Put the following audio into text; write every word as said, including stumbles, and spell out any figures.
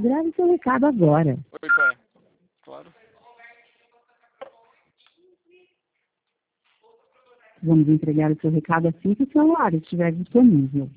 Grave seu recado agora. Oi, pai. Claro. Vamos entregar o seu recado assim que o celular estiver disponível.